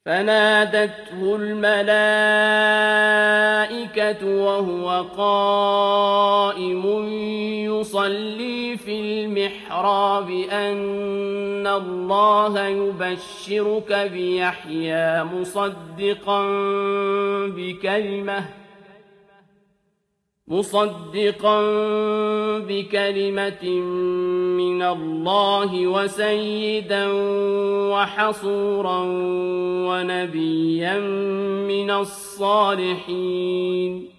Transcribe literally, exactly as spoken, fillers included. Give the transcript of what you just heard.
فنادته الملائكة وهو قائم يصلي في المحراب أن الله يبشرك بيحيى مصدقا بكلمة مصدقا بكلمة من الله وسيدا وحصورا ونبيا من الصالحين